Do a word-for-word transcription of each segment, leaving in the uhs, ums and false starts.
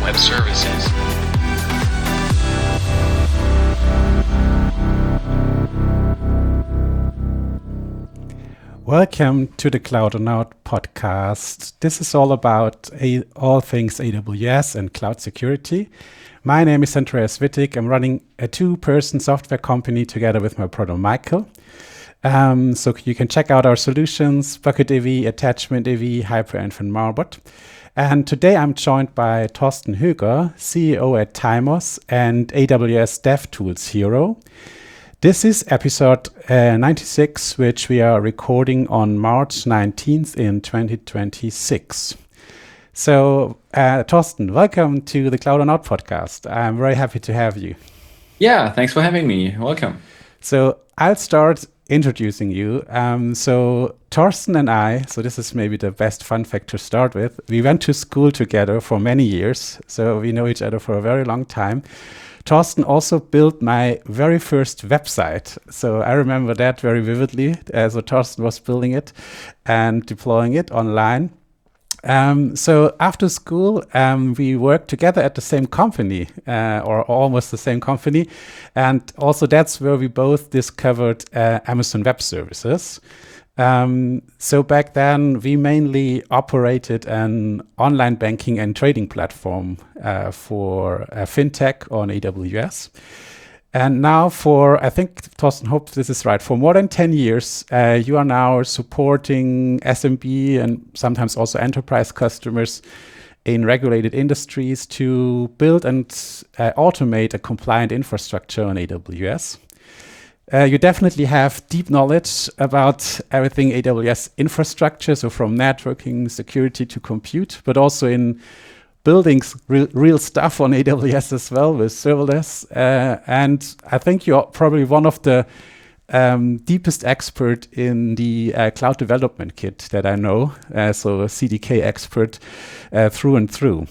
Web Services. Welcome to the Cloudonaut podcast. This is all about a- all things A W S and cloud security. My name is Andreas Wittig. I'm running a two-person software company together with my brother Michael. Um, so you can check out our solutions, BucketAV, AttachmentAV, HyperInf, and Marbot. And today I'm joined by Thorsten Höger, C E O at Timos and A W S DevTools Hero. This is episode uh, ninety-six, which we are recording on March nineteenth in twenty twenty-six. So, uh, Thorsten, welcome to the Cloudonaut podcast. I'm very happy to have you. Yeah, thanks for having me. Welcome. So, I'll start introducing you. Um, so, Thorsten and I, so this is maybe the best fun fact to start with, we went to school together for many years. So, we know each other for a very long time. Thorsten also built my very first website. So I remember that very vividly. Uh, so Thorsten was building it and deploying it online. Um, so after school, um, we worked together at the same company, uh, or almost the same company. And also that's where we both discovered uh, Amazon Web Services. Um, so back then, we mainly operated an online banking and trading platform uh, for uh, fintech on A W S. And now for, I think, Thorsten, hope this is right, for more than ten years, uh, you are now supporting S M B and sometimes also enterprise customers in regulated industries to build and uh, automate a compliant infrastructure on A W S. Uh, you definitely have deep knowledge about everything A W S infrastructure, so from networking, security to compute, but also in building real, real stuff on A W S as well with serverless. Uh, and I think you're probably one of the um, deepest expert in the uh, cloud development kit that I know, uh, so a C D K expert uh, through and through.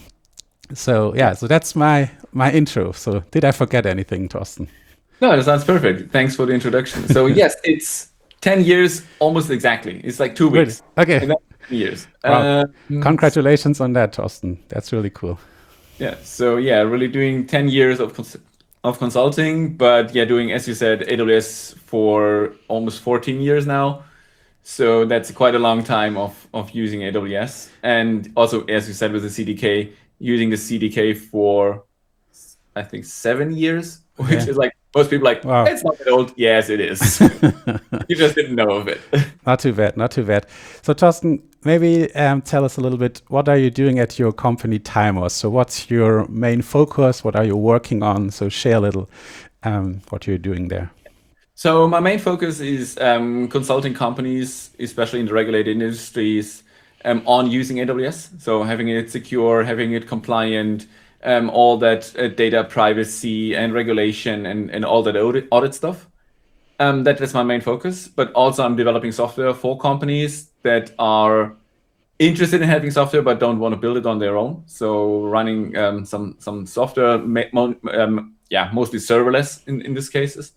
So yeah, so that's my my intro. So did I forget anything, Thorsten? No, that sounds perfect. Thanks for the introduction. So yes, it's ten years almost exactly. It's like two weeks. Really? Okay. And that's ten years. Wow. Um, Congratulations on that, Thorsten. That's really cool. Yeah. So yeah, really doing ten years of cons- of consulting, but yeah, doing, as you said, A W S for almost fourteen years now. So that's quite a long time of of using A W S, and also, as you said, with the C D K, using the C D K for I think seven years, which Yeah. is like. Most people are like, Wow. It's not that old. Yes, it is. You just didn't know of it. Not too bad, not too bad. So, Thorsten, maybe um, tell us a little bit, what are you doing at your company, Timos? So what's your main focus? What are you working on? So share a little um, what you're doing there. So my main focus is um, consulting companies, especially in the regulated industries, um, on using A W S. So having it secure, having it compliant, Um, all that uh, data privacy and regulation and, and all that audit, audit stuff. Um, that is my main focus. But also I'm developing software for companies that are interested in having software but don't want to build it on their own. So running um, some some software, um, yeah, mostly serverless in, in these cases.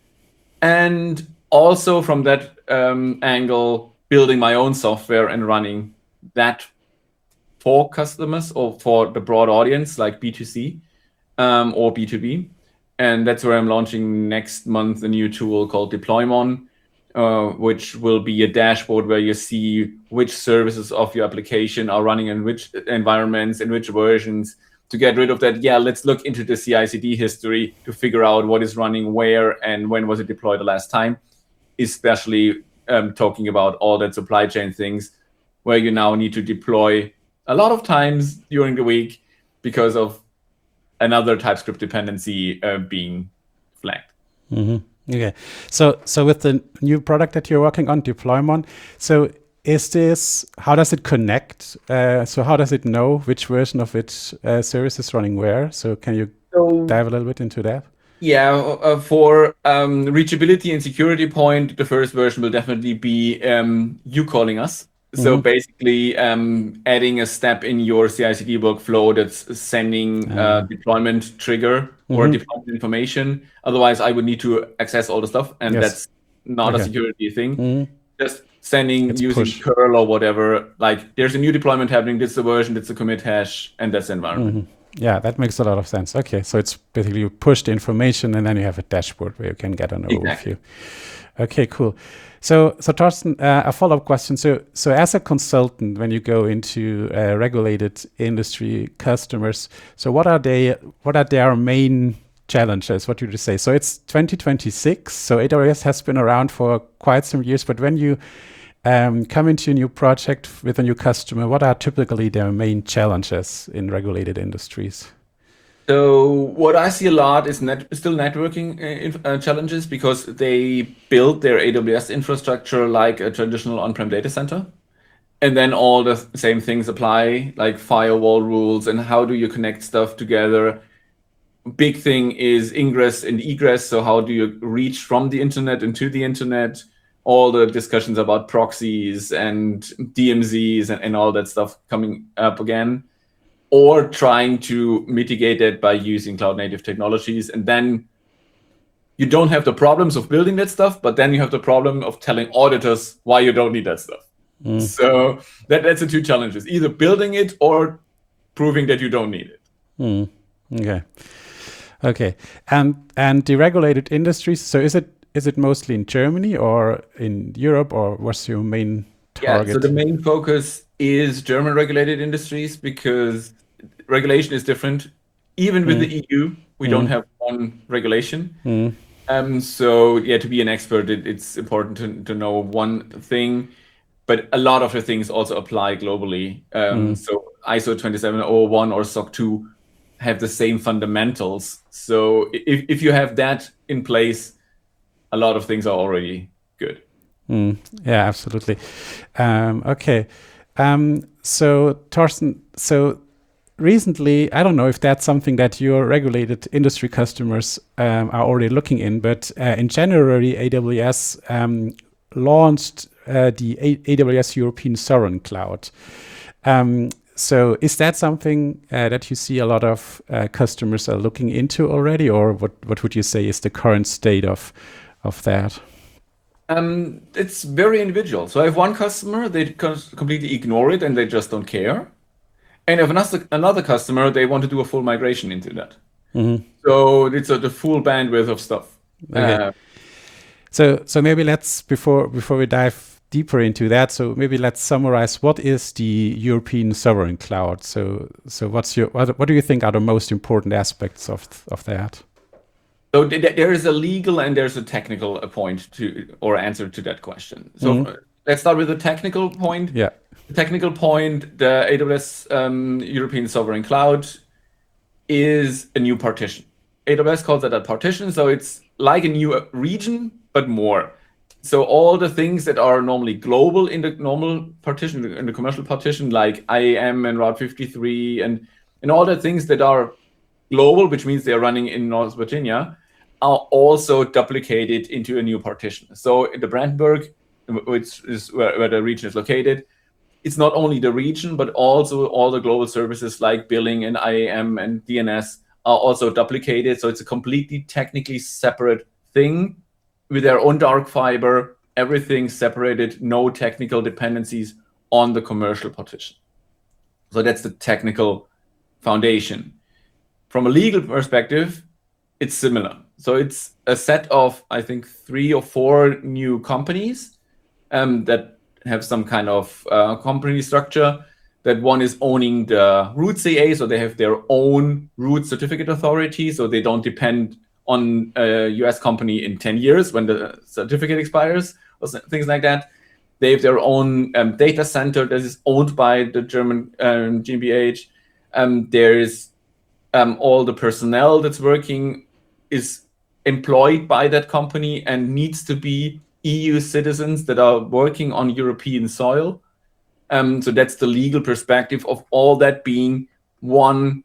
And also from that um, angle, building my own software and running that for customers or for the broad audience, like B two C um, or B two B. And that's where I'm launching next month a new tool called Deploymon, uh, which will be a dashboard where you see which services of your application are running in which environments, in which versions, to get rid of that. Yeah, let's look into the C I C D history to figure out what is running where and when was it deployed the last time, especially um, talking about all that supply chain things where you now need to deploy a lot of times during the week because of another TypeScript dependency uh, being flagged. Mm-hmm. Okay. So, so with the new product that you're working on, Deploymon, so is this, how does it connect? Uh, so how does it know which version of its uh, service is running where? So can you So, dive a little bit into that? Yeah, uh, for um, reachability and security point, the first version will definitely be um, you calling us. So Mhm. basically, um, adding a step in your C I C D workflow that's sending uh, Ah. deployment trigger or Mhm. deployment information. Otherwise, I would need to access all the stuff, and Yes. that's not a Okay. security thing. Mhm. Just sending It's using push. curl or whatever. Like, there's a new deployment happening. This is the version. This is the commit hash, and that's the environment. Mhm. Yeah, that makes a lot of sense. Okay, so it's basically you push the information and then you have a dashboard where you can get an Exactly. overview. Okay, cool. So, so Torsten, uh, a follow-up question. So, so as a consultant, when you go into uh, regulated industry customers, so what are they? What are their main challenges? What would you say? So it's twenty twenty-six. So A W S has been around for quite some years. But when you um, come into a new project with a new customer, what are typically their main challenges in regulated industries? So what I see a lot is net, still networking uh, uh, challenges because they build their A W S infrastructure like a traditional on-prem data center. And then all the same things apply, like firewall rules and how do you connect stuff together. Big thing is ingress and egress. So how do you reach from the internet into the internet? All the discussions about proxies and D M Zs and, and all that stuff coming up again. Or trying to mitigate it by using cloud native technologies. And then you don't have the problems of building that stuff, but then you have the problem of telling auditors why you don't need that stuff. Mm. So that, that's the two challenges, either building it or proving that you don't need it. Mm. Okay. Okay. And and the regulated industries, so is it is it mostly in Germany or in Europe, or what's your main target? Yeah, so the main focus is German regulated industries because regulation is different. Even with mm. the E U, we mm. don't have one regulation. Mm. Um, so yeah, to be an expert, it, it's important to, to know one thing, but a lot of the things also apply globally. Um, mm. So I S O twenty-seven oh one or S O C two have the same fundamentals. So if, if you have that in place, a lot of things are already good. Mm, yeah, absolutely. Um, okay. Um, so Torsten, so recently, I don't know if that's something that your regulated industry customers um, are already looking in, but uh, in January, A W S um, launched uh, the a AWS European Sovereign Cloud. Um, so is that something uh, that you see a lot of uh, customers are looking into already, or what, what would you say is the current state of, of that? Um, it's very individual. So I have one customer, they completely ignore it and they just don't care. And if another, another customer, they want to do a full migration into that. Mm-hmm. So it's a, the full bandwidth of stuff. Okay. Uh, so so maybe let's, before before we dive deeper into that, so maybe let's summarize what is the European Sovereign Cloud. So so what's your what, what do you think are the most important aspects of of that? So there is a legal and there's a technical point to or answer to that question. So mm-hmm. let's start with the technical point. Yeah. The technical point, the A W S um, European Sovereign Cloud is a new partition. A W S calls that a partition, so it's like a new region, but more. So all the things that are normally global in the normal partition, in the commercial partition, like I A M and Route fifty-three, and, and all the things that are global, which means they're running in North Virginia, are also duplicated into a new partition. So in the Brandenburg, which is where, where the region is located, it's not only the region, but also all the global services like billing and I A M and D N S are also duplicated. So it's a completely technically separate thing with their own dark fiber, everything separated, no technical dependencies on the commercial partition. So that's the technical foundation. From a legal perspective, it's similar. So it's a set of, I think, three or four new companies um, that have some kind of uh, company structure. That one is owning the root C A, so they have their own root certificate authority, so they don't depend on a U S company in ten years when the certificate expires, or things like that. They have their own um, data center that is owned by the German um, G m B H. Um, there's um, all the personnel that's working is employed by that company and needs to be E U citizens that are working on European soil. Um, so that's the legal perspective of all that being one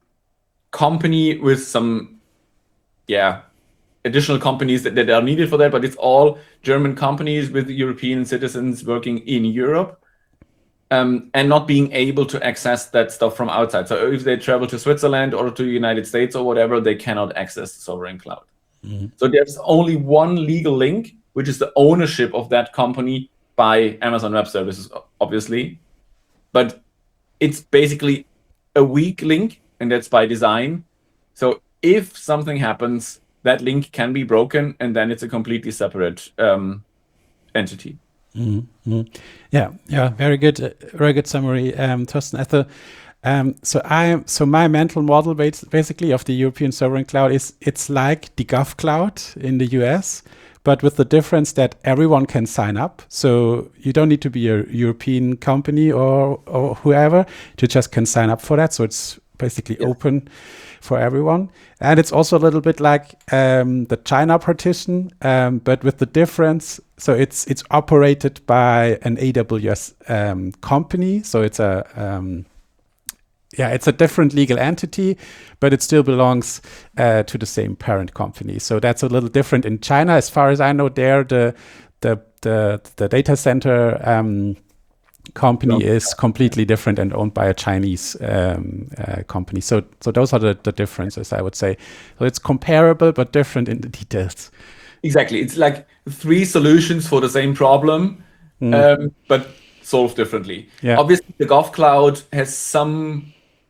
company with some, yeah, additional companies that, that are needed for that, but it's all German companies with European citizens working in Europe um, and not being able to access that stuff from outside. So if they travel to Switzerland or to the United States or whatever, they cannot access the sovereign cloud. Mm-hmm. So there's only one legal link, which is the ownership of that company by Amazon Web Services, obviously. But it's basically a weak link and that's by design. So if something happens, that link can be broken, and then it's a completely separate um, entity. Mm-hmm. Yeah, yeah, very good, uh, very good summary, um, Thorsten. I thought, um, so I, so my mental model bas- basically of the European Sovereign Cloud is it's like the GovCloud in the U S, but with the difference that everyone can sign up. So you don't need to be a European company or or whoever, you just can sign up for that. So it's basically Yeah. open for everyone. And it's also a little bit like um, the China partition, um, but with the difference. So it's it's operated by an A W S um, company. So it's a um, yeah, it's a different legal entity, but it still belongs uh, to the same parent company. So that's a little different in China, as far as I know. There, the the the, the data center um, company Yeah. is completely different and owned by a Chinese um, uh, company. So so those are the, the differences, I would say. So it's comparable but different in the details. Exactly. It's like three solutions for the same problem, Mm. um, but solved differently. Yeah. Obviously, the GovCloud has some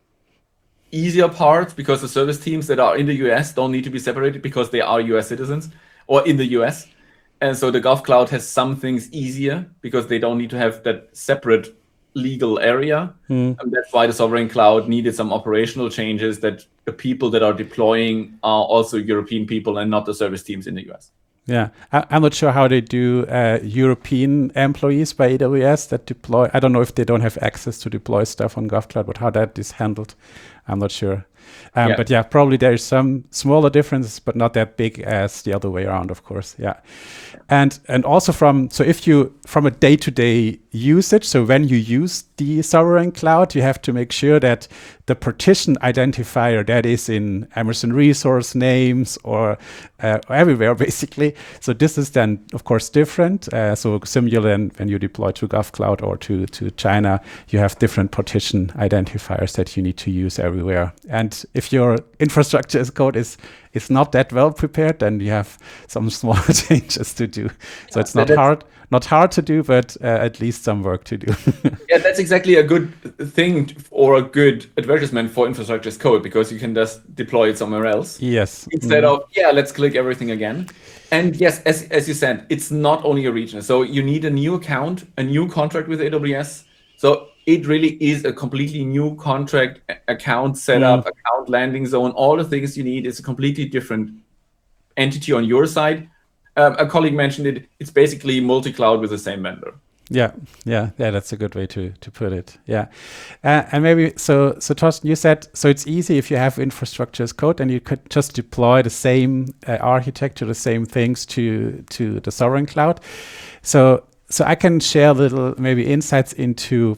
easier parts because the service teams that are in the U S don't need to be separated because they are U S citizens or in the U S. And so the GovCloud has some things easier because they don't need to have that separate legal area. Mm. And that's why the Sovereign Cloud needed some operational changes, that the people that are deploying are also European people and not the service teams in the U S. Yeah, I, I'm not sure how they do uh, European employees by A W S that deploy. I don't know if they don't have access to deploy stuff on GovCloud, but how that is handled, I'm not sure. Um, Yeah. But yeah, probably there is some smaller differences, but not that big as the other way around, of course. Yeah, and and also from so if you from a day-to-day usage, so when you use the Sovereign Cloud, you have to make sure that the partition identifier that is in Amazon Resource Names or uh, everywhere basically. So this is then of course different. Uh, so similar than when you deploy to GovCloud or to to China, you have different partition identifiers that you need to use everywhere. And if your infrastructure as code is is not that well prepared, then you have some small changes to do. So it's not that's- hard, not hard to do, but uh, at least some work to do. Yeah, that's exactly a good thing or a good advertisement for infrastructure as code, because you can just deploy it somewhere else Yes. instead Mhm. of, yeah, let's click everything again. And yes, as, as you said, it's not only a region. So you need a new account, a new contract with A W S. So it really is a completely new contract, a- account setup, account landing zone, all the things you need. It's a completely different entity on your side. Um, a colleague mentioned it. It's basically multi-cloud with the same vendor. Yeah, yeah, yeah. That's a good way to to put it. Yeah, uh, and maybe so. So Thorsten, you said so. It's easy if you have infrastructure as code, and you could just deploy the same uh, architecture, the same things to to the Sovereign Cloud. So so I can share a little maybe insights into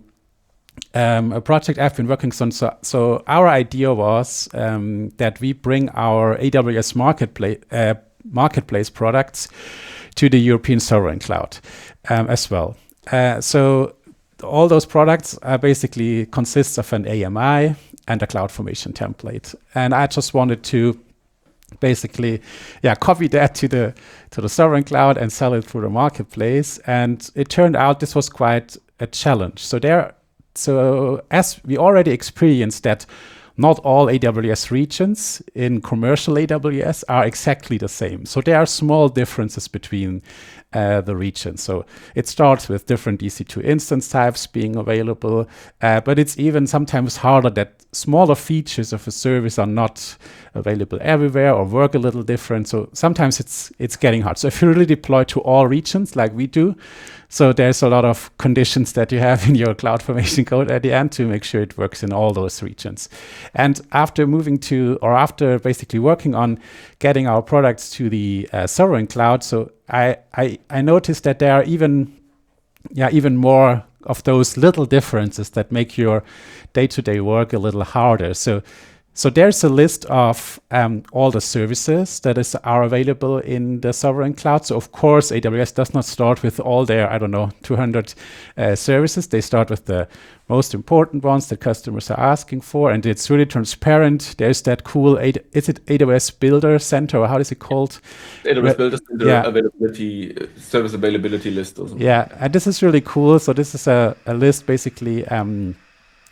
um, a project I've been working on. So, so our idea was um, that we bring our A W S marketplace uh, marketplace products to the European Sovereign Cloud um, as well. Uh, so all those products are basically consists of an A M I and a CloudFormation template, and I just wanted to basically, yeah, copy that to the to the Sovereign Cloud and sell it through the marketplace. And it turned out this was quite a challenge. So there, so as we already experienced that not all A W S regions in commercial A W S are exactly the same. So there are small differences between uh, the regions. So it starts with different E C two instance types being available, uh, but it's even sometimes harder that smaller features of a service are not available everywhere or work a little different. So sometimes it's it's getting hard. So if you really deploy to all regions like we do, so there's a lot of conditions that you have in your CloudFormation code at the end to make sure it works in all those regions. And after moving to, or after basically working on getting our products to the uh, Sovereign Cloud, so I, I I noticed that there are even yeah even more of those little differences that make your day-to-day work a little harder. So so there's a list of um, all the services that is are available in the Sovereign Cloud. So of course, A W S does not start with all their, I don't know, two hundred uh, services. They start with the most important ones that customers are asking for, and it's really transparent. There's that cool, A- is it A W S Builder Center, or how is it called? A W S Builder Center Yeah. availability, uh, service availability list or something. Yeah, and this is really cool. So this is a, a list basically um,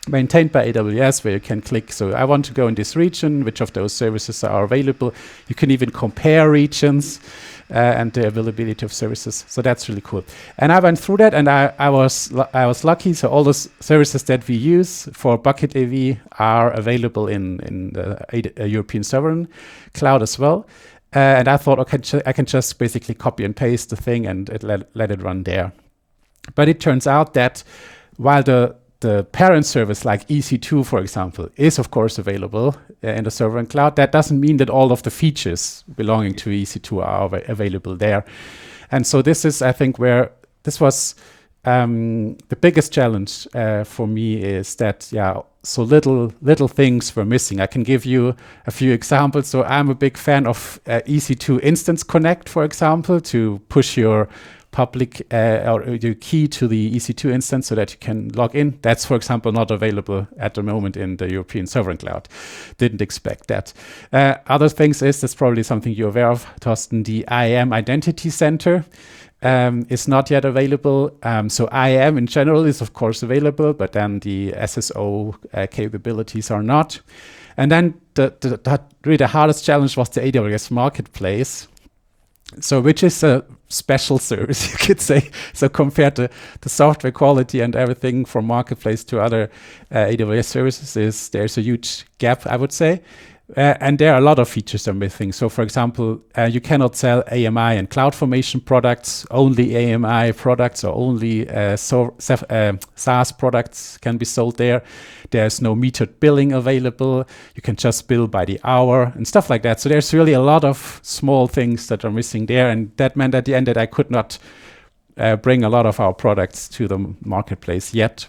maintained by A W S, where you can click, so I want to go in this region, which of those services are available. You can even compare regions uh, and the availability of services. So that's really cool. And I went through that, and I, I was I was lucky. So all those services that we use for Bucket A V are available in in the uh, European Sovereign Cloud as well. Uh, and I thought, okay, I can just basically copy and paste the thing and it let, let it run there. But it turns out that while the the parent service like E C two, for example, is of course available uh, in the Sovereign Cloud, that doesn't mean that all of the features belonging to E C two are av- available there. And so this is, I think, where this was um, the biggest challenge uh, for me, is that, yeah, so little little things were missing. I can give you a few examples. So I'm a big fan of uh, E C two Instance Connect, for example, to push your public uh, or your key to the E C two instance so that you can log in. That's, for example, not available at the moment in the European Sovereign Cloud. Didn't expect that. Uh, other things is, that's probably something you're aware of, Thorsten, the I A M Identity Center um, is not yet available. Um, so I A M in general is, of course, available, but then the S S O uh, capabilities are not. And then the, the, the, really the hardest challenge was the A W S Marketplace. So which is a special service, you could say. So compared to the software quality and everything from Marketplace to other uh, A W S services, is there's a huge gap, I would say. Uh, and there are a lot of features are missing. So for example, uh, you cannot sell A M I and CloudFormation products. Only A M I products or only uh, so, uh, SaaS products can be sold there. There's no metered billing available. You can just bill by the hour and stuff like that. So there's really a lot of small things that are missing there. And that meant at the end that I could not uh, bring a lot of our products to the marketplace yet.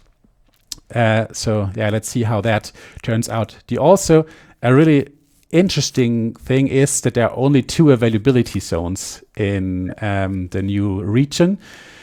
Uh, so yeah, let's see how that turns out. The also a really interesting thing is that there are only two availability zones in um, the new region.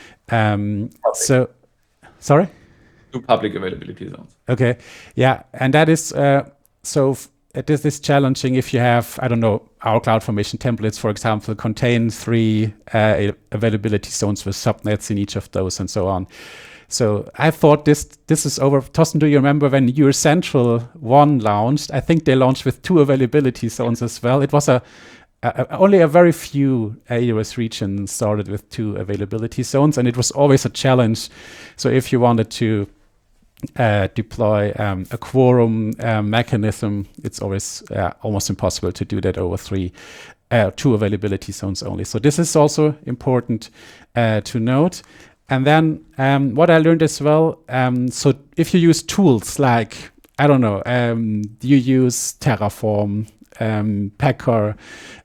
Um, so, sorry? Two public availability zones. Okay, yeah, and that is, uh, so f- it is this challenging if you have, I don't know, our CloudFormation templates, for example, contain three uh, availability zones with subnets in each of those and so on. So I thought this this is over. Thorsten, do you remember when Your Central one launched? I think they launched with two availability zones as well. It was a, a, a only a very few A W S regions started with two availability zones, and it was always a challenge. So if you wanted to uh, deploy um, a quorum uh, mechanism, it's always uh, almost impossible to do that over three, uh, two availability zones only. So this is also important uh, to note. And then um, what I learned as well, um, so if you use tools like, I don't know, um, you use Terraform, um, Packer,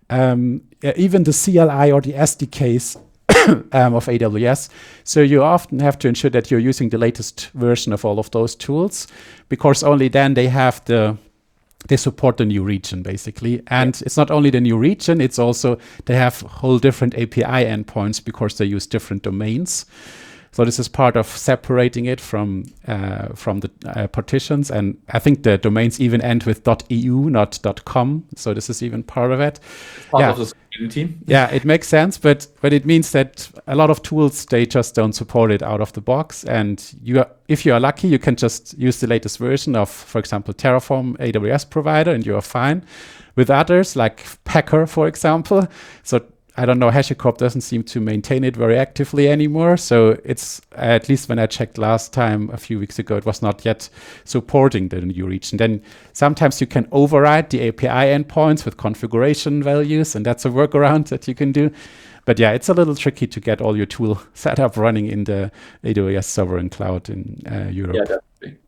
um, even the C L I or the S D Ks um, of A W S. So you often have to ensure that you're using the latest version of all of those tools, because only then they have the they support the new region, basically. And yeah. It's not only the new region, it's also, they have whole different A P I endpoints because they use different domains. So this is part of separating it from uh, from the uh, partitions. And I think the domains even end with .eu, not .com. So this is even part of it. Part yeah. of the community. Yeah, it makes sense, but but it means that a lot of tools, they just don't support it out of the box. And you are, if you are lucky, you can just use the latest version of, for example, Terraform A W S provider, and you are fine. With others, like Packer, for example, so I don't know, HashiCorp doesn't seem to maintain it very actively anymore. So it's, at least when I checked last time, a few weeks ago, it was not yet supporting the new region. Then sometimes you can override the A P I endpoints with configuration values, and that's a workaround that you can do. But yeah, it's a little tricky to get all your tool set up running in the A W S Sovereign Cloud in uh, Europe. Yeah, definitely.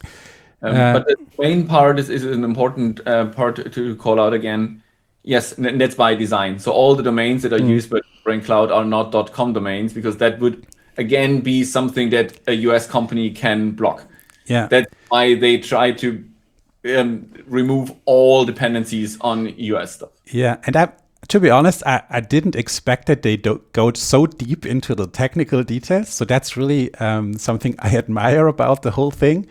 Um, Uh, but the main part is, is an important uh, part to, to call out again. Yes, and that's by design. So all the domains that are Mm. used by Sovereign Cloud are not .com domains, because that would again be something that a U S company can block. Yeah. That's why they try to um, remove all dependencies on U S stuff. Yeah, and I, to be honest, I, I didn't expect that they do go so deep into the technical details. So that's really um, something I admire about the whole thing.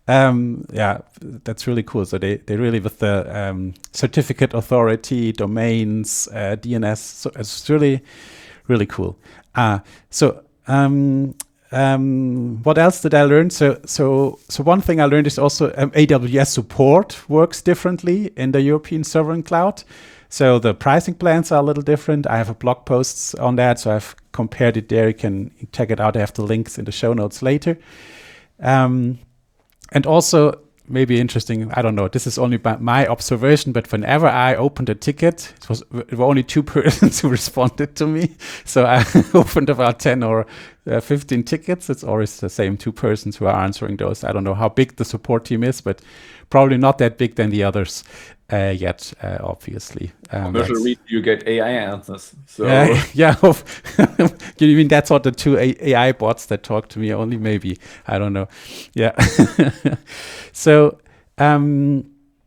Um, yeah, that's really cool. So they, they really, with the um, certificate authority, domains, uh, D N S, so it's really, really cool. Uh, so um, um, what else did I learn? So, so, so one thing I learned is also um, A W S support works differently in the European sovereign cloud. So the pricing plans are a little different. I have a blog posts on that, so I've compared it there. You can check it out. I have the links in the show notes later. Um, and also, maybe interesting, I don't know, this is only by my observation, but whenever I opened a ticket, it was there were only two persons who responded to me. So I opened about ten or uh, fifteen tickets. It's always the same two persons who are answering those. I don't know how big the support team is, but probably not that big than the others uh, yet, uh, obviously. Um, Commercial read, you get A I answers. So uh, yeah, you mean that's what the two A I bots that talk to me only? Maybe, I don't know. Yeah. So um,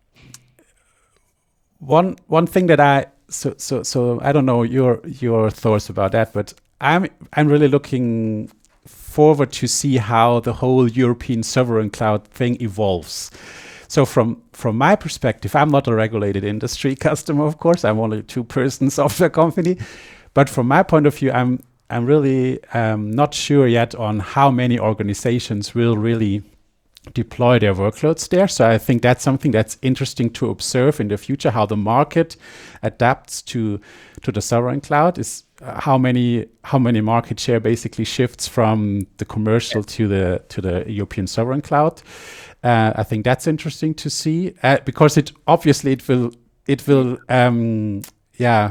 one one thing that I so so so I don't know your your thoughts about that, but I'm I'm really looking forward to see how the whole European sovereign cloud thing evolves. So from from my perspective, I'm not a regulated industry customer, of course. I'm only a two-person software company, but from my point of view, I'm I'm really um, not sure yet on how many organizations will really deploy their workloads there. So I think that's something that's interesting to observe in the future, how the market adapts to to the sovereign cloud. Is uh, how many how many market share basically shifts from the commercial to the to the European sovereign cloud. Uh, I think that's interesting to see uh, because it obviously it will it will um, yeah.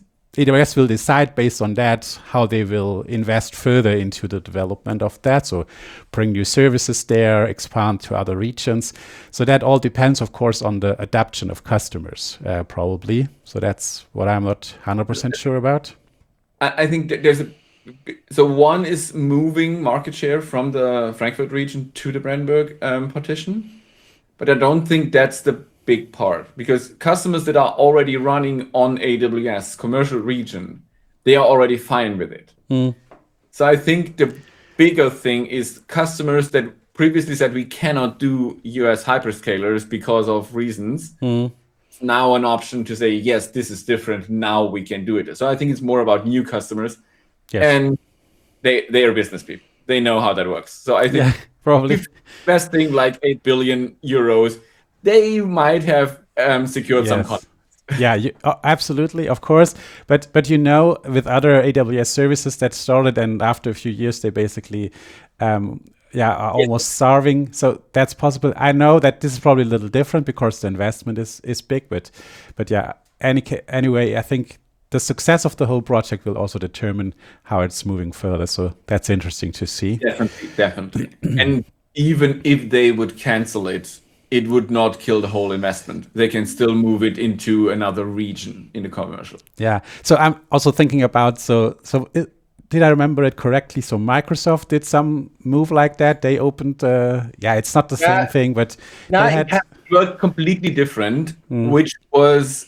A W S will decide based on that how they will invest further into the development of that. So bring new services there, expand to other regions. So that all depends, of course, on the adoption of customers, uh, probably. So that's what I'm not one hundred percent sure about. I, I think that there's a so one is moving market share from the Frankfurt region to the Brandenburg um, partition, but I don't think that's the big part, because customers that are already running on A W S commercial region, they are already fine with it. Mm. So I think the bigger thing is customers that previously said we cannot do U S hyperscalers because of reasons. Mm. It's now an option to say, yes, this is different. Now we can do it. So I think it's more about new customers. Yes. And they they are business people. They know how that works. So I think yeah, probably investing like eight billion euros, they might have um, secured yes. some contracts. Yeah, you, uh, absolutely, of course. But but you know, with other A W S services that started, and after a few years, they basically, um, yeah, are almost yes. starving. So that's possible. I know that this is probably a little different because the investment is is big. But but yeah, any anyway, I think the success of the whole project will also determine how it's moving further. So that's interesting to see. Definitely, definitely. And even if they would cancel it, it would not kill the whole investment. They can still move it into another region in the commercial. Yeah. So I'm also thinking about, so so it, did I remember it correctly? So Microsoft did some move like that. They opened, uh, yeah, it's not the yeah. same thing, but no, they had... it was completely different, mm. which was,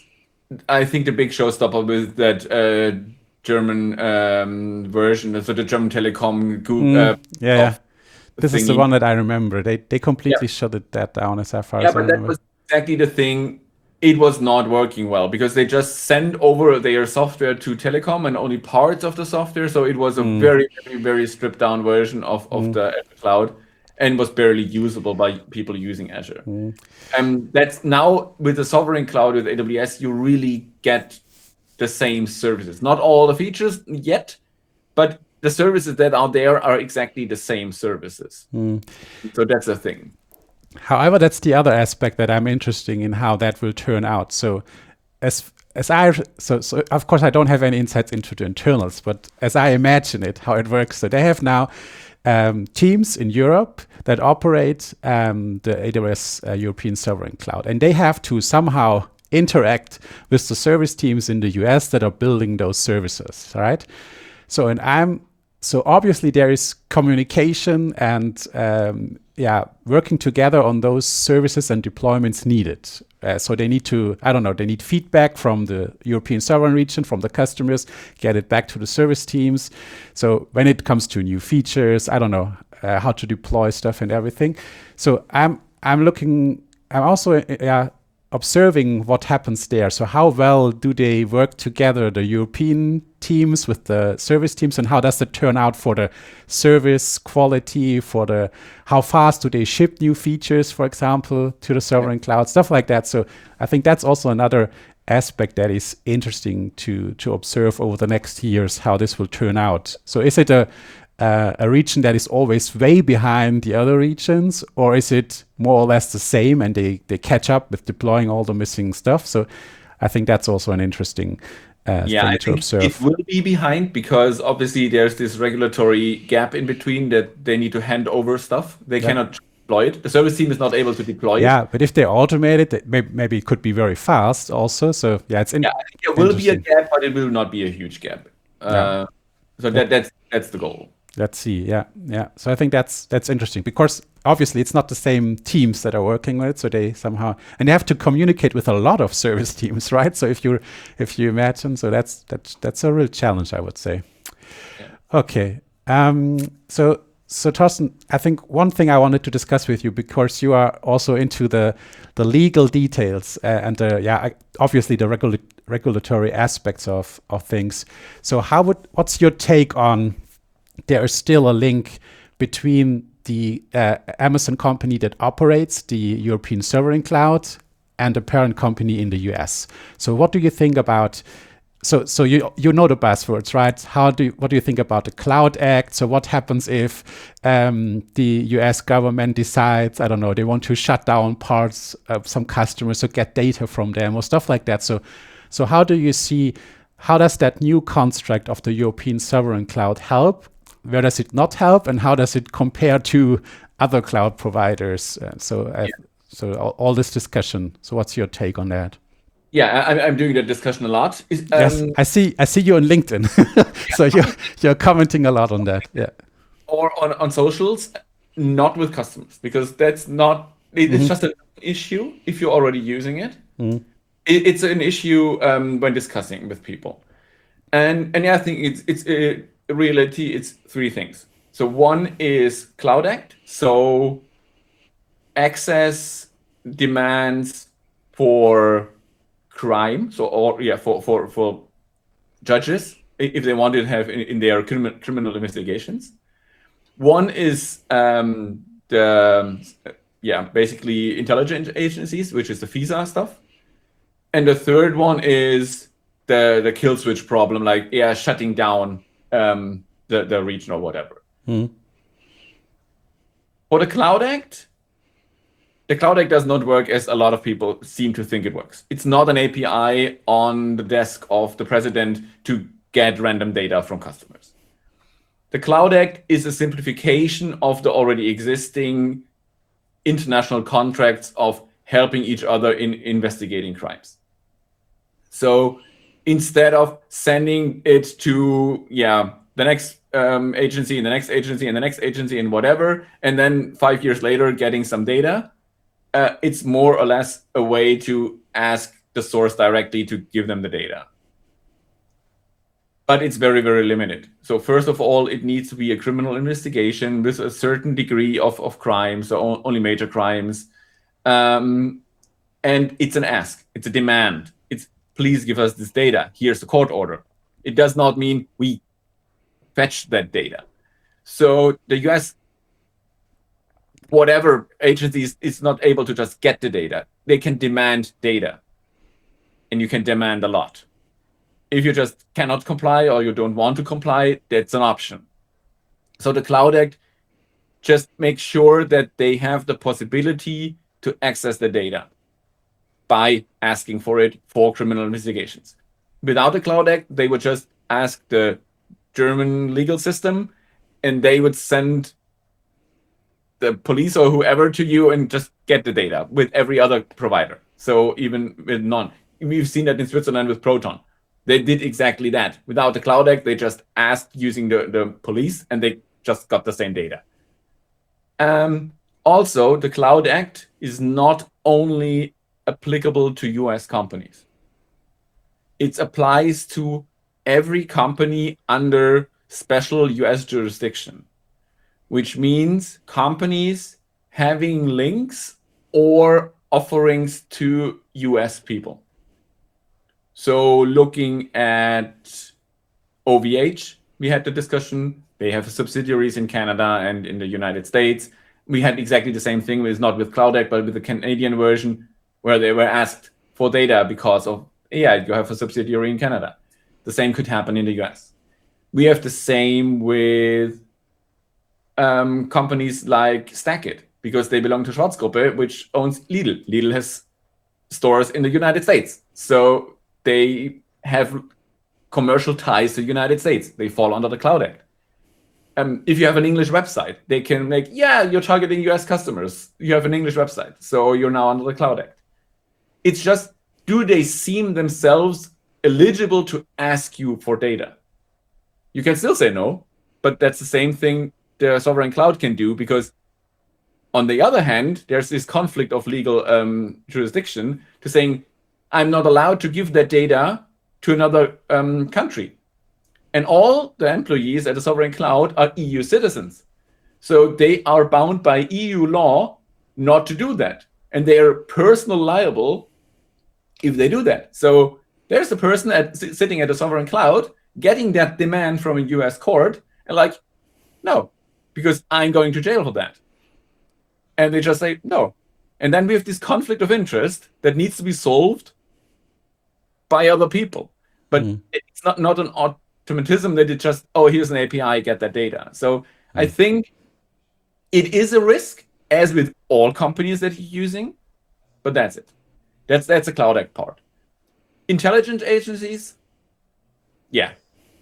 I think, the big showstopper with that uh, German um, version, so the German Telecom Google. Mm. Uh, yeah. yeah. This thingy. Is the one that I remember. They they completely yeah. shut it that down as far yeah, as I remember. Yeah, but that was exactly the thing. It was not working well because they just sent over their software to Telecom and only parts of the software. So it was a mm. very, very, very stripped down version of, of mm. the Azure cloud and was barely usable by people using Azure. Mm. Um, that's now with the sovereign cloud with A W S, you really get the same services. Not all the features yet, but the services that are there are exactly the same services. Mm. So that's the thing. However, that's the other aspect that I'm interested in how that will turn out. So as as I so so of course I don't have any insights into the internals, but as I imagine it, how it works. So they have now um, teams in Europe that operate um, the A W S uh, European Sovereign Cloud, and they have to somehow interact with the service teams in the U S that are building those services, right? So and I'm So obviously there is communication and um, yeah, working together on those services and deployments needed. Uh, so they need to, I don't know, they need feedback from the European sovereign region, from the customers, get it back to the service teams. So when it comes to new features, I don't know, uh, how to deploy stuff and everything. So I'm I'm looking, I'm also uh, yeah, observing what happens there. So how well do they work together, the European teams with the service teams, and how does it turn out for the service quality, for the how fast do they ship new features, for example, to the sovereign cloud, stuff like that. So I think that's also another aspect that is interesting to to observe over the next years, how this will turn out. So is it a uh, a region that is always way behind the other regions, or is it more or less the same and they they catch up with deploying all the missing stuff? So I think that's also an interesting uh, Yeah, thing I to think observe. it will be behind because obviously there's this regulatory gap in between that they need to hand over stuff. They Yeah. cannot deploy it. The service team is not able to deploy it. Yeah, but if they automate it, it may, maybe it could be very fast also. So yeah, it's in, Yeah, I think there will be a interesting. gap, but it will not be a huge gap. Uh, so that that's that's the goal. Let's see. Yeah, yeah. So I think that's that's interesting because obviously it's not the same teams that are working with it. So they somehow and they have to communicate with a lot of service teams, right? So if you if you imagine, so that's that's that's a real challenge, I would say. Okay. Um, so so Thorsten, I think one thing I wanted to discuss with you because you are also into the the legal details uh, and the yeah I- obviously the regula- regulatory aspects of of things. So how would what's your take on there is still a link between the uh, Amazon company that operates the European sovereign cloud and the parent company in the U S. So what do you think about so so you you know the buzzwords, right? How do you, what do you think about the Cloud Act? So what happens if um, the U S government decides, I don't know, they want to shut down parts of some customers or get data from them or stuff like that? So so how do you see how does that new construct of the European sovereign cloud help? Where does it not help, and how does it compare to other cloud providers? Uh, so, uh, so all, all this discussion. So, what's your take on that? Yeah, I, I'm doing that discussion a lot. Is, um, Yes, I see. I see you on LinkedIn, so you're you're commenting a lot on that. Yeah. Or on, on socials, not with customers, because that's not, it, it's just an issue if you're already using it. It, it's an issue um, when discussing with people. And and yeah, I think it's it's a reality. It's three things. So one is Cloud Act. So access demands for crime. So or yeah, for for for judges if they want to have in, in their criminal criminal investigations. One is um, the yeah basically intelligence agencies, which is the FISA stuff, and the third one is the the kill switch problem, like yeah, shutting down um, the the region or whatever. Mm. For the Cloud Act, the Cloud Act does not work as a lot of people seem to think it works. It's not an A P I on the desk of the president to get random data from customers. The Cloud Act is a simplification of the already existing international contracts of helping each other in investigating crimes. So instead of sending it to yeah the next um, agency and the next agency and the next agency and whatever, and then five years later getting some data, uh, it's more or less a way to ask the source directly to give them the data. But it's very, very limited. So first of all, it needs to be a criminal investigation with a certain degree of, of crimes, so only major crimes. Um, and it's an ask, it's a demand. It's please give us this data. Here's the court order. It does not mean we fetch that data. So the U S, whatever agencies, is not able to just get the data. They can demand data, and you can demand a lot. If you just cannot comply or you don't want to comply, that's an option. So the Cloud Act just makes sure that they have the possibility to access the data by asking for it for criminal investigations. Without the Cloud Act, they would just ask the German legal system, and they would send the police or whoever to you and just get the data with every other provider. So even with none. We've seen that in Switzerland with Proton. They did exactly that. Without the Cloud Act, they just asked using the, the police, and they just got the same data. Um, also, the Cloud Act is not only applicable to U S companies. It applies to every company under special U S jurisdiction, which means companies having links or offerings to U S people. So looking at O V H, we had the discussion. They have subsidiaries in Canada and in the United States. We had exactly the same thing, with not with CloudAct, but with the Canadian version, where they were asked for data because of, yeah, you have a subsidiary in Canada. The same could happen in the U S. We have the same with um, companies like Stackit, because they belong to Schwarzgruppe, which owns Lidl. Lidl has stores in the United States. So they have commercial ties to the United States. They fall under the Cloud Act. Um, if you have an English website, they can make, yeah, you're targeting U S customers. You have an English website, so you're now under the Cloud Act. It's just, do they seem themselves eligible to ask you for data? You can still say no, but that's the same thing the sovereign cloud can do, because on the other hand, there's this conflict of legal um, jurisdiction to saying, I'm not allowed to give that data to another um, country. And all the employees at the sovereign cloud are E U citizens. So they are bound by E U law not to do that. And they are personally liable if they do that. So there's a person at, sitting at a sovereign cloud getting that demand from a U S court and like, no, because I'm going to jail for that. And they just say no. And then we have this conflict of interest that needs to be solved by other people. But mm. it's not, not an automatism that it just, oh, here's an A P I, get that data. So mm. I think it is a risk, as with all companies that you're using, but that's it. That's that's a Cloud Act part. Intelligent agencies, yeah.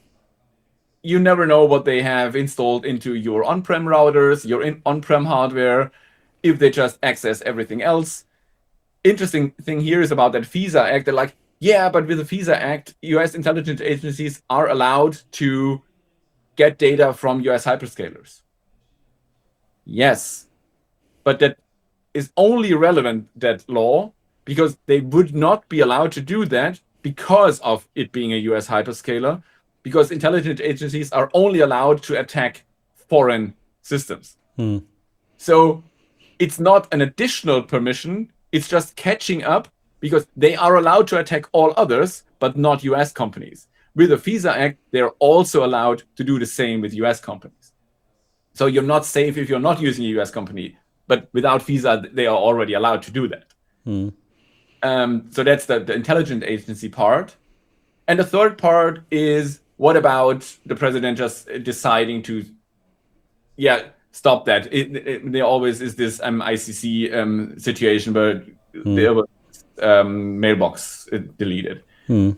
You never know what they have installed into your on-prem routers, your in on-prem hardware, if they just access everything else. Interesting thing here is about that FISA Act. They're like, yeah, but with the FISA Act, U S intelligence agencies are allowed to get data from U S hyperscalers. Yes, but that is only relevant, that law, because they would not be allowed to do that because of it being a U S hyperscaler, because intelligence agencies are only allowed to attack foreign systems. Hmm. So it's not an additional permission, it's just catching up, because they are allowed to attack all others, but not U S companies. With the FISA Act, they're also allowed to do the same with U S companies. So you're not safe if you're not using a U S company, but without FISA, they are already allowed to do that. Hmm. Um, so that's the, the intelligence agency part. And the third part is, what about the president just deciding to, yeah, stop that? It, it, there always is this um, I C C um, situation where mm. there was um, mailbox deleted. Mm.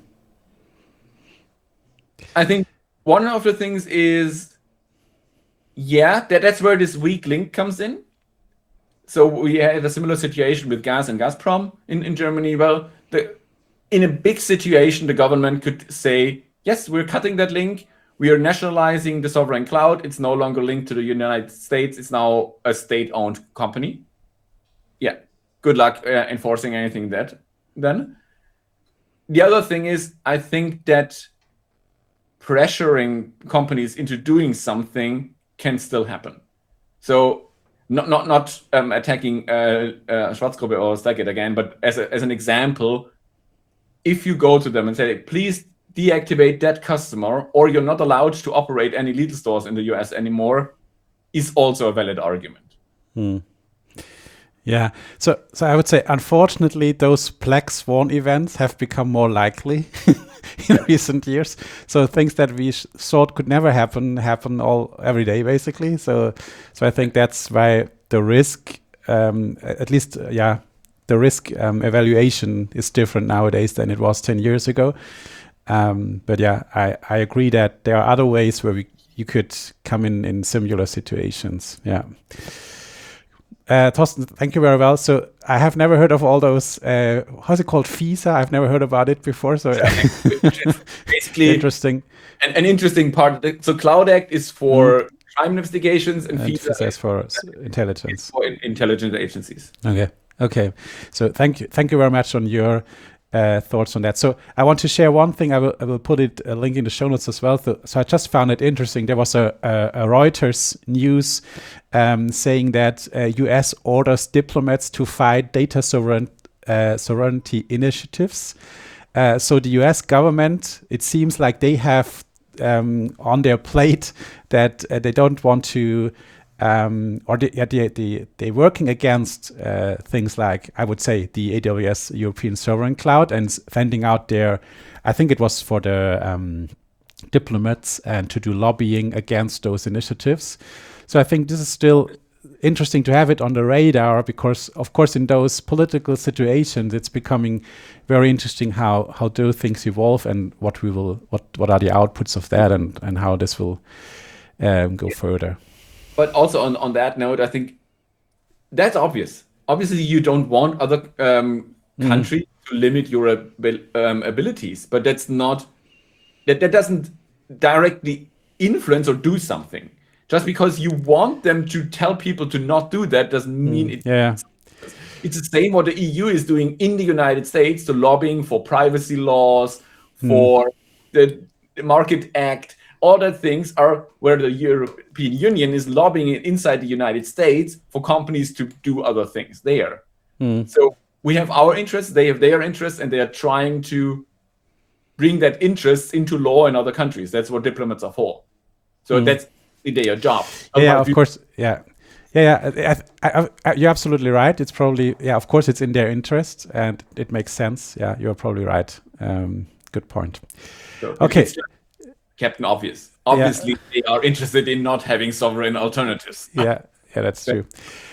I think one of the things is, yeah, that, that's where this weak link comes in. So we had a similar situation with gas and Gazprom in, in Germany. Well, the, in a big situation, the government could say, yes, we're cutting that link. We are nationalizing the sovereign cloud. It's no longer linked to the United States. It's now a state-owned company. Yeah, good luck uh, enforcing anything that then. The other thing is, I think that pressuring companies into doing something can still happen. So not not not um, attacking uh, uh, Schwarzgruppe or Stackit again, but as a, as an example, if you go to them and say, please deactivate that customer, or you're not allowed to operate any Lidl stores in the U S anymore, is also a valid argument. Hmm. Yeah, so so I would say, unfortunately, those black swan events have become more likely in recent years. So things that we sh- thought could never happen happen all every day, basically. So so I think that's why the risk, um, at least, uh, yeah, the risk um, evaluation is different nowadays than it was ten years ago. Um, but yeah, I, I agree that there are other ways where we, you could come in in similar situations. Yeah. Uh, Thorsten, thank you very well. So I have never heard of all those, uh, how's it called, FISA? I've never heard about it before. So basically interesting. An, an interesting part. So Cloud Act is for mm. crime investigations, and, and FISA, FISA is for intelligence. For intelligence agencies. Okay. Okay. So thank you. Thank you very much on your uh, thoughts on that. So I want to share one thing. I will, I will put it a link in the show notes as well. So, so I just found it interesting. There was a, a, a Reuters news um, saying that uh, U S orders diplomats to fight data sovereign, uh, sovereignty initiatives. Uh, so the U S government, it seems like they have um, on their plate that uh, they don't want to. Um, or they, yeah, they, they, they're working against uh, things like, I would say, the A W S European Sovereign Cloud and sending out their, I think it was for the um, diplomats and to do lobbying against those initiatives. So I think this is still interesting to have it on the radar because, of course, in those political situations, it's becoming very interesting how, how those things evolve and what we will, what, what are the outputs of that and, and how this will um, go further. But also on, on that note, I think that's obvious. Obviously, you don't want other um, countries mm. to limit your abil um, abilities, but that's not that that doesn't directly influence or do something. Just because you want them to tell people to not do that doesn't mean mm. it. Yeah, it's the same what the E U is doing in the United States, the lobbying for privacy laws, for mm. the, the Market Act. All the things are where the European Union is lobbying inside the United States for companies to do other things there. Mm. So we have our interests, they have their interests, and they are trying to bring that interest into law in other countries. That's what diplomats are for. So mm. that's their job. Yeah, of course. Yeah. Yeah, yeah. I, I, I, you're absolutely right. It's probably, yeah, of course, it's in their interest and it makes sense. Yeah, you're probably right. Um, good point. So okay. Captain Obvious. Obviously, yeah. They are interested in not having sovereign alternatives. Yeah, yeah, that's true.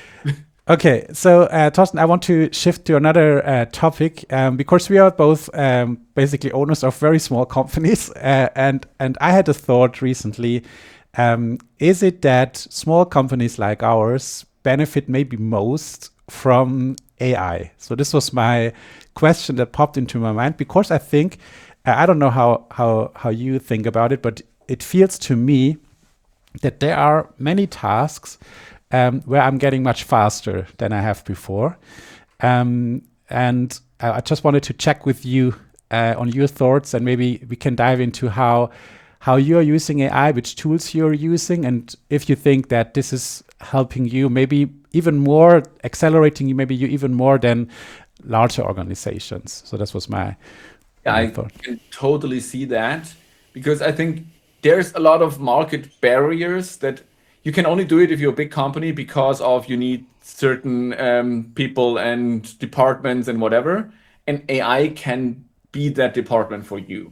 Okay, so uh, Thorsten, I want to shift to another uh, topic um, because we are both um, basically owners of very small companies, uh, and and I had a thought recently: um, is it that small companies like ours benefit maybe most from A I? So this was my question that popped into my mind because I think. I don't know how, how, how you think about it, but it feels to me that there are many tasks um, where I'm getting much faster than I have before. Um, and I just wanted to check with you uh, on your thoughts, and maybe we can dive into how how you're using A I, which tools you're using, and if you think that this is helping you maybe even more, accelerating you maybe you even more than larger organizations. So this was my I can totally see that because I think there's a lot of market barriers that you can only do it if you're a big company because of you need certain um, people and departments and whatever. And A I can be that department for you.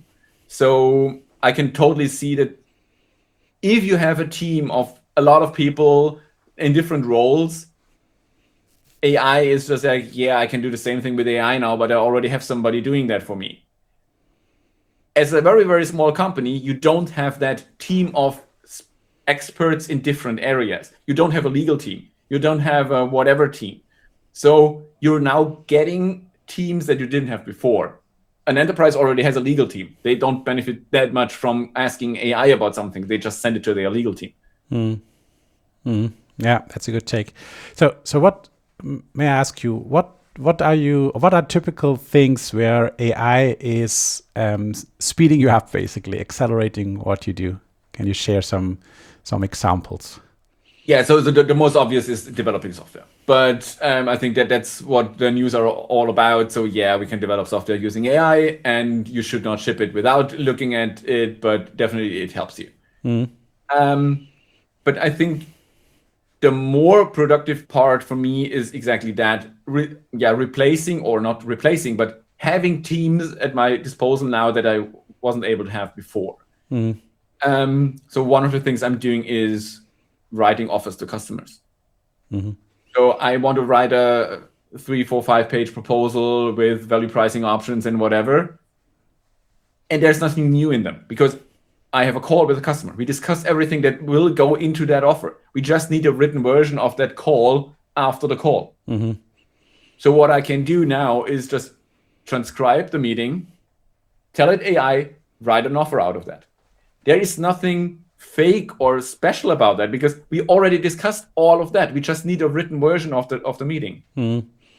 So I can totally see that if you have a team of a lot of people in different roles, A I is just like, yeah, I can do the same thing with A I now, but I already have somebody doing that for me. As a very, very small company, you don't have that team of experts in different areas. You don't have a legal team. You don't have a whatever team. So you're now getting teams that you didn't have before. An enterprise already has a legal team. They don't benefit that much from asking A I about something. They just send it to their legal team. Mm. Mm. Yeah, that's a good take. So, so what, may I ask you, what What are you? What are typical things where A I is um, speeding you up, basically accelerating what you do? Can you share some some examples? Yeah, so the, the most obvious is developing software, but um, I think that that's what the news are all about. So yeah, we can develop software using A I, and you should not ship it without looking at it, but definitely it helps you. Mm. Um, but I think the more productive part for me is exactly that. Re yeah, replacing or not replacing, but having teams at my disposal now that I wasn't able to have before. Mm. Um, so one of the things I'm doing is writing offers to customers. Mm-hmm. So I want to write a three, four, five page proposal with value pricing options and whatever. And there's nothing new in them because I have a call with a customer. We discuss everything that will go into that offer. We just need a written version of that call after the call. Mm-hmm. So what I can do now is just transcribe the meeting, tell it A I, write an offer out of that. There is nothing fake or special about that because we already discussed all of that. We just need a written version of the of the meeting. Mm-hmm.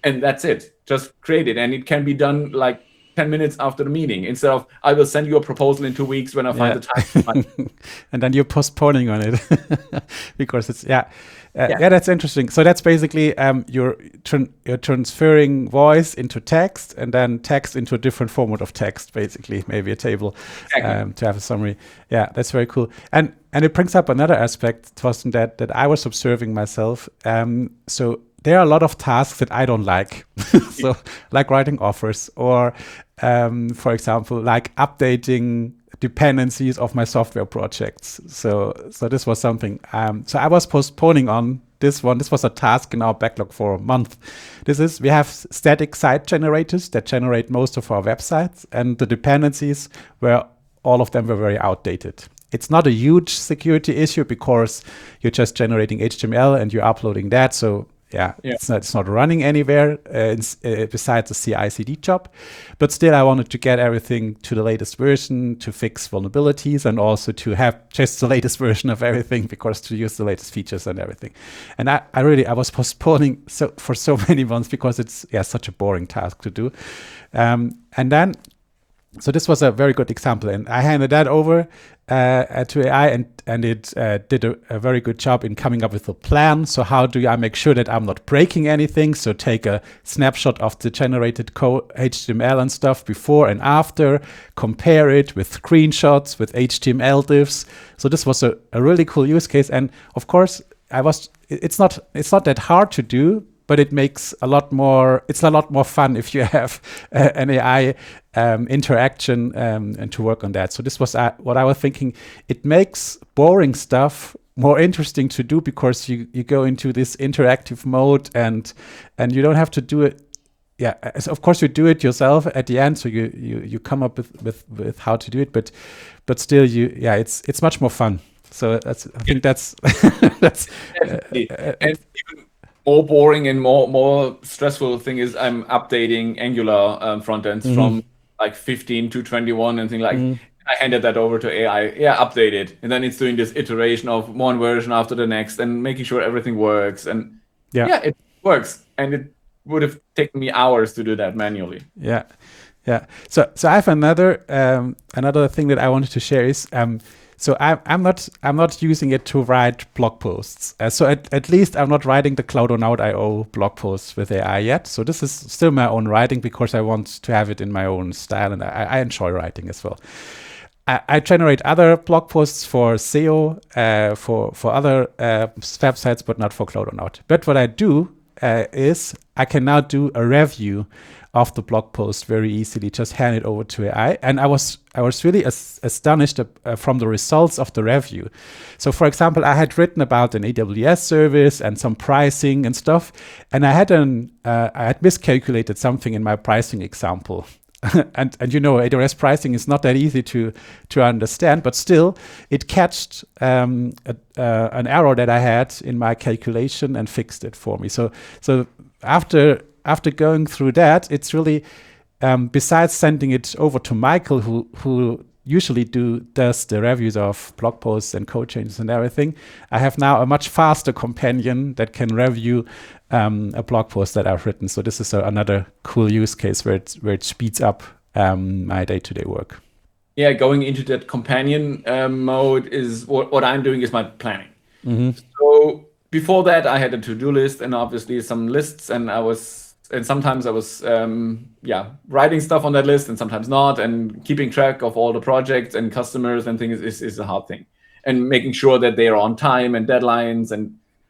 and that's it. Just create it, and it can be done like ten minutes after the meeting instead of I will send you a proposal in two weeks when I find Yeah. the time. And then you're postponing on it because it's yeah. Uh, Yeah. yeah, that's interesting. So that's basically um, you're tran- you're transferring voice into text, and then text into a different format of text, basically, maybe a table Exactly. um, to have a summary. Yeah, that's very cool. And and it brings up another aspect, Thorsten, that that I was observing myself. Um, so there are a lot of tasks that I don't like. So like writing offers, or um, for example, like updating dependencies of my software projects. So so this was something. Um, so I was postponing on this one. This was a task in our backlog for a month. This is, we have static site generators that generate most of our websites, and the dependencies were, all of them were very outdated. It's not a huge security issue because you're just generating H T M L and you're uploading that. So yeah, Yeah. it's not it's not running anywhere uh, it's, uh, besides the C I C D job. But still, I wanted to get everything to the latest version, to fix vulnerabilities, and also to have just the latest version of everything, because to use the latest features and everything. And I, I really I was postponing so for so many months because it's yeah such a boring task to do. Um, and then. So this was a very good example, and I handed that over uh, to A I, and and it uh, did a, a very good job in coming up with a plan. So how do I make sure that I'm not breaking anything? So take a snapshot of the generated code, H T M L and stuff before and after, compare it with screenshots, with H T M L diffs. So this was a, a really cool use case, and of course I was. It's not it's not that hard to do, but it makes a lot more, it's a lot more fun if you have uh, an A I um, interaction um, and to work on that. So this was uh, what I was thinking. It makes boring stuff more interesting to do because you, you go into this interactive mode, and and you don't have to do it. Yeah, as of course you do it yourself at the end, so you you, you come up with, with, with how to do it, but but still you yeah it's it's much more fun. So that's I think that's that's Definitely. Uh, and even more boring and more more stressful thing is I'm updating Angular um, front ends mm-hmm. from like fifteen to twenty-one and things like. Mm-hmm. I handed that over to A I. Yeah, update it, and then it's doing this iteration of one version after the next and making sure everything works. And yeah, yeah it works, and it would have taken me hours to do that manually. Yeah, yeah. So so I have another um, another thing that I wanted to share is. Um, So I'm, I'm not I'm not using it to write blog posts. Uh, so at, at least I'm not writing the Cloudonaut dot I O blog posts with A I yet. So this is still my own writing because I want to have it in my own style, and I, I enjoy writing as well. I, I generate other blog posts for S E O, uh, for for other uh, websites, but not for Cloudonaut. But what I do uh, is I can now do a review of the blog post very easily, just hand it over to A I. And I was I was really as, astonished uh, from the results of the review. So for example, I had written about an A W S service and some pricing and stuff, and I had an uh, I had miscalculated something in my pricing example. and and you know, A W S pricing is not that easy to to understand, but still it catched um, a, uh, an error that I had in my calculation and fixed it for me. So so after After going through that, it's really, um, besides sending it over to Michael, who who usually do does the reviews of blog posts and code changes and everything, I have now a much faster companion that can review um, a blog post that I've written. So this is a, another cool use case where it where it speeds up um, my day-to-day work. Yeah, going into that companion um, mode is what what I'm doing is my planning. Mm-hmm. So before that, I had a to-do list and obviously some lists, and I was. And sometimes I was, um, yeah, writing stuff on that list, and sometimes not. And keeping track of all the projects and customers and things is, is a hard thing. And making sure that they are on time and deadlines. And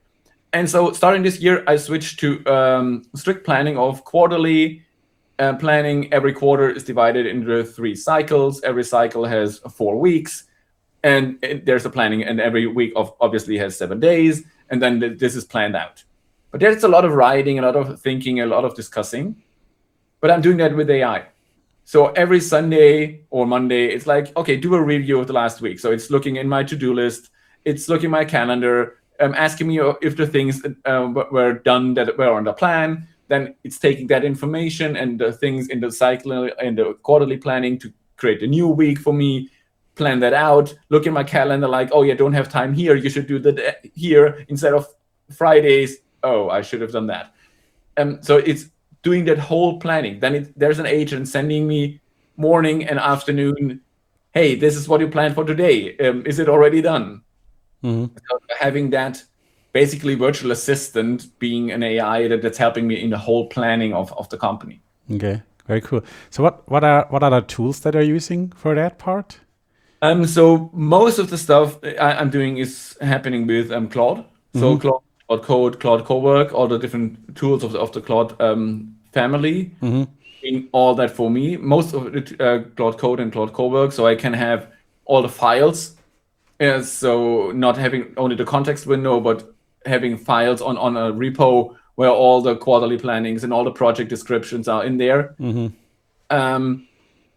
and so starting this year, I switched to um, strict planning of quarterly uh, planning. Every quarter is divided into three cycles. Every cycle has four weeks. And it, there's a planning. And every week of obviously has seven days. And then th- this is planned out. But there's a lot of writing, a lot of thinking, a lot of discussing. But I'm doing that with A I. So every Sunday or Monday, it's like, okay, do a review of the last week. So it's looking in my to-do list. It's looking at my calendar, um, asking me if the things uh, were done that were on the plan. Then it's taking that information and the things in the cycle and the quarterly planning to create a new week for me, plan that out, look at my calendar like, oh, yeah, don't have time here. You should do that here instead of Fridays. Oh, I should have done that. Um, so it's doing that whole planning. Then it, there's an agent sending me morning and afternoon, hey, this is what you planned for today. Um, is it already done? Mm-hmm. So having that basically virtual assistant being an A I that, that's helping me in the whole planning of, of the company. Okay, very cool. So what, what are what are the tools that are using for that part? Um, so most of the stuff I, I'm doing is happening with um, Claude. So mm-hmm. Claude, Claude Code, Claude Cowork, all the different tools of the, of the Claude um, family. Mm-hmm. Doing all that for me. Most of it, uh, Claude Code and Claude Cowork, so I can have all the files. Uh, so not having only the context window, but having files on, on a repo where all the quarterly plannings and all the project descriptions are in there. Mm-hmm. Um,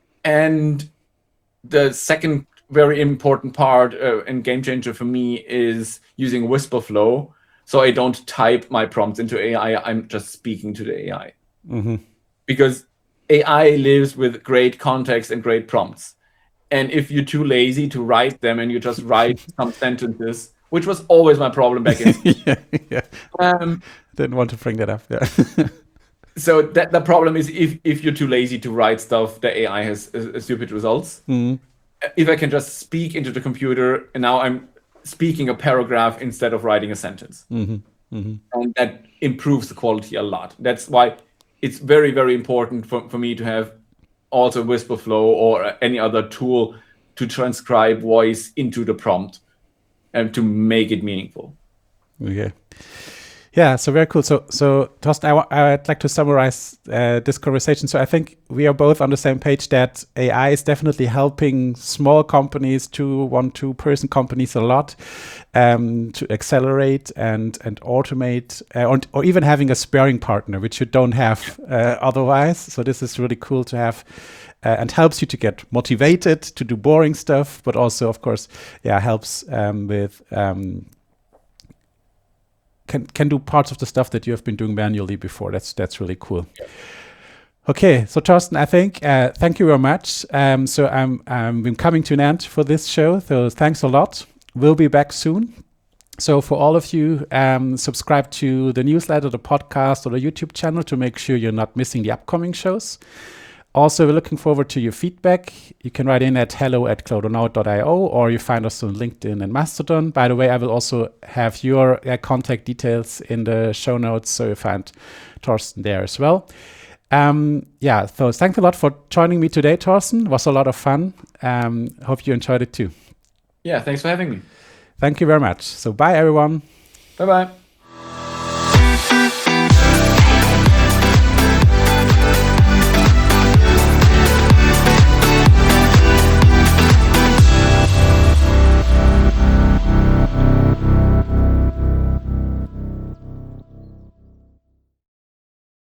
and the second very important part uh, and game changer for me is using Whisperflow. So I don't type my prompts into A I, I'm just speaking to the A I. Mm-hmm. Because A I lives with great context and great prompts. And if you're too lazy to write them and you just write some sentences, which was always my problem back in school. yeah, yeah. Um, Didn't want to bring that up. Yeah. So that the problem is if, if you're too lazy to write stuff, the A I has uh, stupid results. Mm-hmm. If I can just speak into the computer and now I'm speaking a paragraph instead of writing a sentence. Mm-hmm. Mm-hmm. And that improves the quality a lot. That's why it's very, very important for, for me to have also Whisperflow or any other tool to transcribe voice into the prompt and to make it meaningful. Okay. Yeah, so very cool. So, so Torsten, I w- I'd like to summarize uh, this conversation. So I think we are both on the same page that A I is definitely helping small companies, two, one, two person companies a lot um, to accelerate and and automate, uh, or, or even having a sparring partner, which you don't have uh, otherwise. So this is really cool to have. Uh, and helps you to get motivated to do boring stuff, but also, of course, yeah, helps um, with um, can can do parts of the stuff that you have been doing manually before. That's that's really cool. Yeah. Okay, so Torsten, I think uh, thank you very much. Um, so I'm I'm been coming to an end for this show. So thanks a lot. We'll be back soon. So for all of you, um, subscribe to the newsletter, the podcast, or the YouTube channel to make sure you're not missing the upcoming shows. Also, we're looking forward to your feedback. You can write in at hello at cloudonaut dot io or you find us on LinkedIn and Mastodon. By the way, I will also have your uh, contact details in the show notes, so you find Torsten there as well. Um, yeah, so thanks a lot for joining me today, Torsten. It was a lot of fun. Um, hope you enjoyed it too. Yeah, thanks for having me. Thank you very much. So bye, everyone. Bye-bye.